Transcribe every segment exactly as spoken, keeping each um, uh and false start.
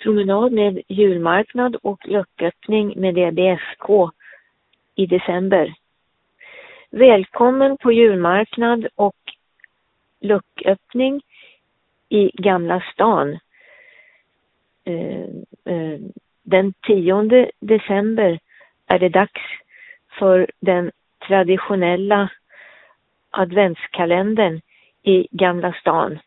promenad med julmarknad och lucköppning med D B F K i december. Välkommen på julmarknad och lucköppning i Gamla stan. Eh, eh, den tionde december är det dags för den traditionella adventskalendern i Gamla stan.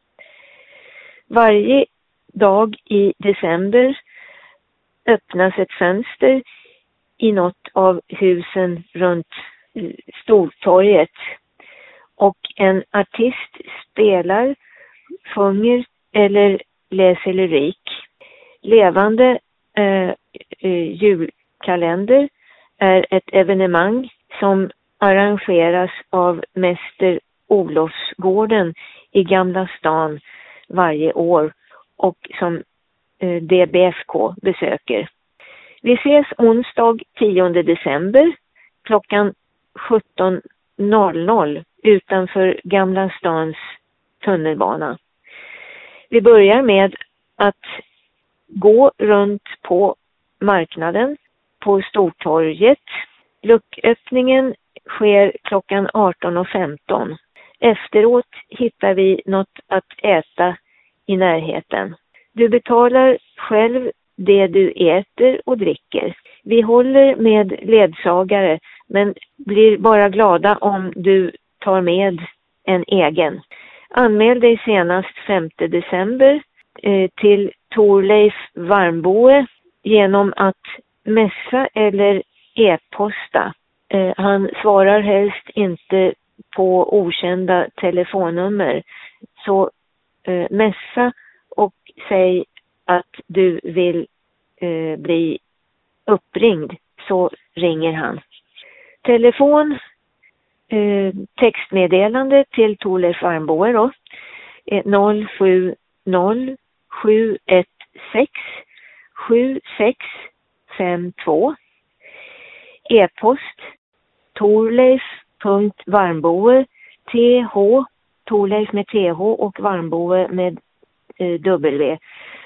Varje dag i december öppnas ett fönster i något av husen runt Stortorget och en artist spelar, sjunger eller läser lyrik. Levande eh, eh, julkalender är ett evenemang som arrangeras av Mäster Olofsgården i Gamla stan varje år och som eh, D B F K besöker. Vi ses onsdag tionde december klockan sjutton noll noll utanför Gamla stans tunnelbana. Vi börjar med att gå runt på marknaden på Stortorget. Lucköppningen sker klockan arton femton. Efteråt hittar vi något att äta i närheten. Du betalar själv det du äter och dricker. Vi håller med ledsagare men blir bara glada om du tar med en egen. Anmäl dig senast femte december eh, till Torleif Varmboe genom att messa eller e-posta. Eh, han svarar helst inte på okända telefonnummer. Så eh, messa och säg att du vill eh, bli uppringd, så ringer han. Telefon, eh, textmeddelande till Torleif Varmboe då, eh, noll sju noll sju ett sex sju sex fem två. E-post torleif.varmboe th Torleif med th och Varmboe med eh, w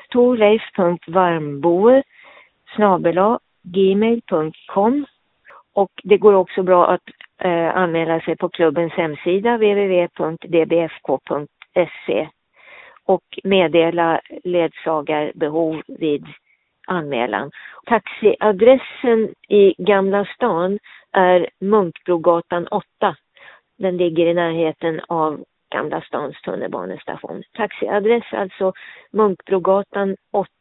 torleif.varmboe snabel-a gmail punkt com. Och det går också bra att eh, anmäla sig på klubbens hemsida w w w punkt d b f k punkt s e och meddela ledsagarbehov vid anmälan. Taxiadressen i Gamla stan är Munkbrogatan åtta. Den ligger i närheten av Gamla stans tunnelbanestation. Taxiadress alltså Munkbrogatan åtta.